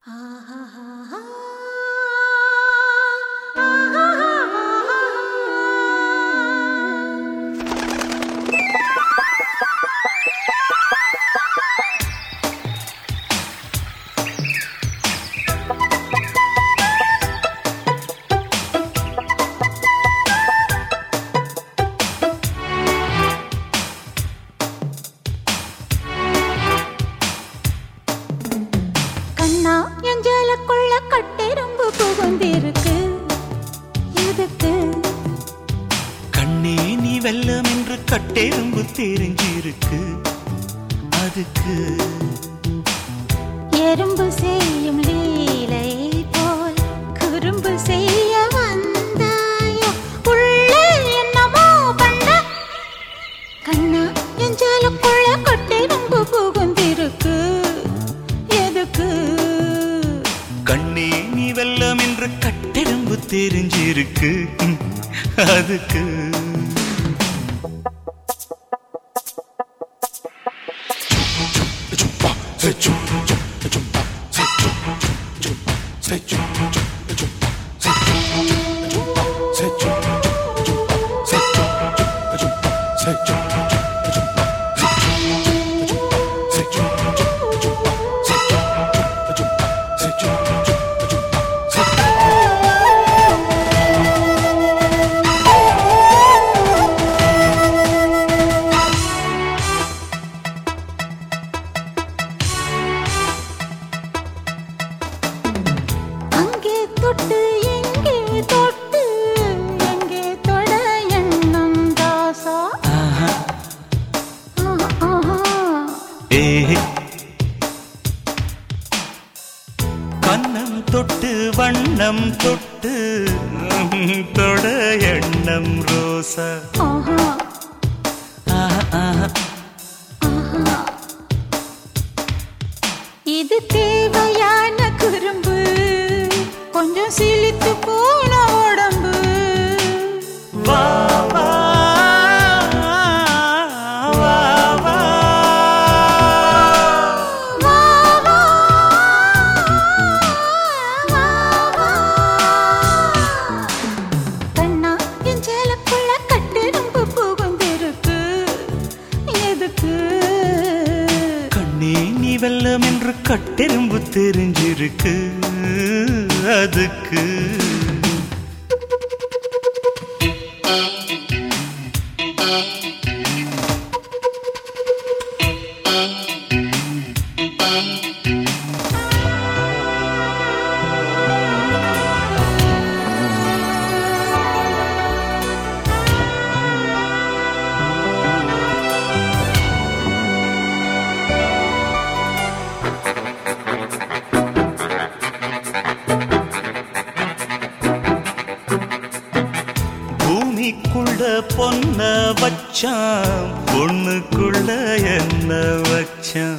வெல்லம் என்று கட்டெரும்பு தெரிஞ்சிருக்கு அதுக்கு எறும்பு செய்யும் லீலை போல் குறும்பு செய்ய வந்தாயோ உள்ளே என்னமோ பண்ண கண்ணா எஞ்சாலுக்குள்ள கட்டெரும்பு புகுந்திருக்கு எதுக்கு கண்ணே நீ வெல்லம் என்று கட்டெரும்பு தெரிஞ்சிருக்கு அதுக்கு தொட்டு எங்கே தொட்டு எங்கே தொட எண்ணம் தாசா கண்ணம் தொட்டு வண்ணம் தொட்டு தொட எண்ணம் ரோசா இது தேவையான குறும்பு கொஞ்சம் சிலித்து போன உடம்பு வா வா வா வா வா வா கண்ணா என் சேலக்குள்ள கட்டெரும்பு புகுந்திருக்கு எதுக்கு கண்ணே நீ வெல்லம் என்று கட்டெரும்பு தெரிஞ்சிருக்கு அதுக்கு பூமிக்குள்ள பொன்ன வச்சான் பொண்ணுக்குள்ள என்ன வச்சான்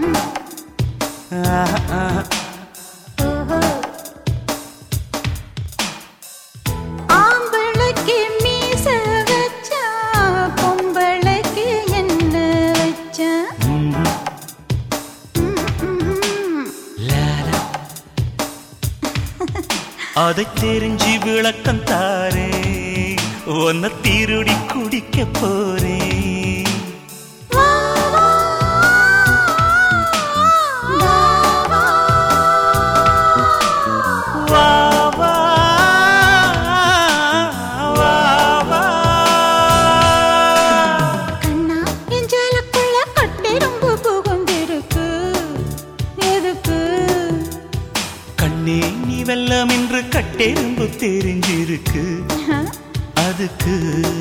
ஆம்பளைக்கு மீச வச்சா பொம்பளைக்கு என்ன வச்சா அதை தெரிஞ்சு விளக்கம் தாரே உன்னை திருடி குடிக்க போறேன் வா வா வா வா கண்ணா என் சேலக்குள்ள கட்டெரும்பு புகுந்திருக்கு எதுக்கு கண்ணே நீ வெல்லம் என்று கட்டெரும்பு தெரிஞ்சிருக்கு அதுக்கு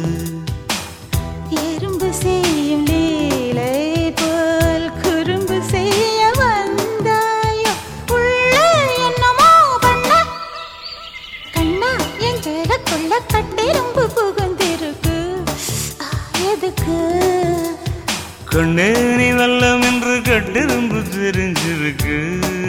எறும்பு செய்யும் லீலை போல் குறும்பு செய்ய வந்தாயோ உள்ளே என்னமோ பண்ண கண்ணா என் சேலக்குள்ள கட்டெரும்பு புகுந்திருக்கு எதுக்கு கண்ணே நீ வெல்லம் என்று கட்டெரும்பு தெரிஞ்சிருக்கு